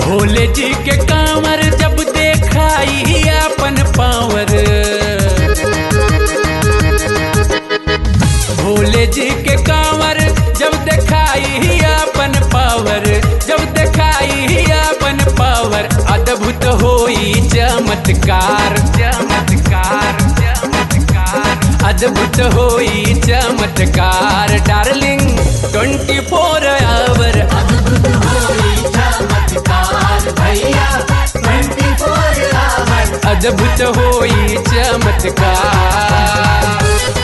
भोले जी के कांवर जब देखाई अपन पावर, भोले जी के कांवर जब देखाई अपन पावर, जब देखाई अपन पावर, अद्भुत होई चमत्कार चमत्कार चमत्कार, अद्भुत होई चमत्कार डार्लिंग 24 आवर, अद्भुत होई चमत्कार भैया 24 आवर, अद्भुत होई चमत्कार।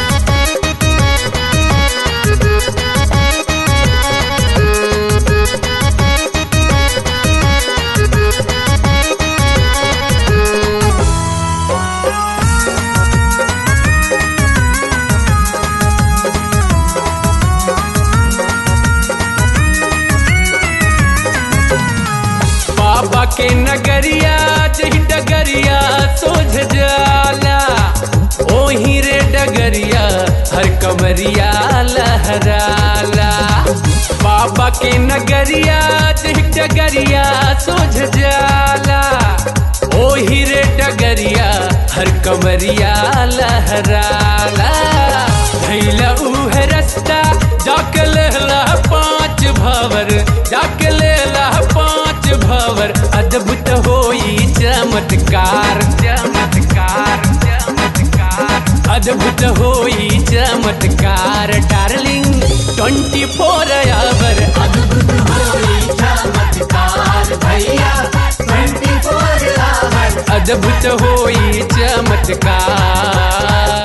बाबा के नगरिया जही डगरिया सोझ जाला, ओही रे डगरिया हर कमरिया लहराला। बाबा के नगरिया जही डगरिया सोझ जाला, ओही रे डगरिया हर कमरिया लहराला। धैला उह रास्ता जाके लेला 5 भवर, जाके लेला 5 भवर, अद्भुत होई चमत्कार चमत्कार चमत्कार, अद्भुत होई चमत्कार डार्लिंग 24 आवर, अद्भुत होई चमत्कार भैया 24 आवर, अद्भुत होई चमत्कार।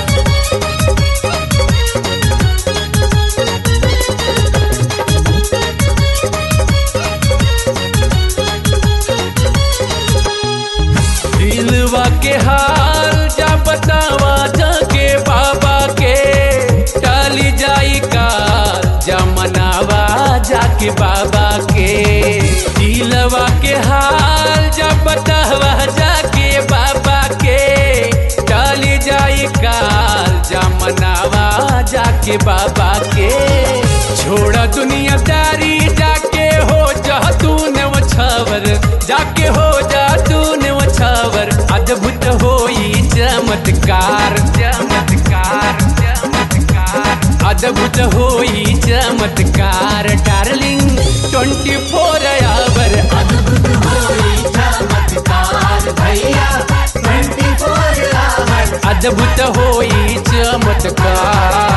दिलवा के हाल जा बतावा जाके बाबा के, टाली जाई काल जा मनावा जाके बाबा के। दिलवा के हाल जा बतावा जाके बाबा के, टाली जाई काल जा मनावा जाके बाबा के। छोड़ा दुनियादारी जाके हो जा तू नवछावर, जाके हो जा तू नवछावर, अद्भुत होई चमत्कार चमत्कार चमत्कार, अद्भुत होई चमत्कार डार्लिंग 24 आवर, अद्भुत होई चमत्कार भैया 24 आवर, अद्भुत होई चमत्कार।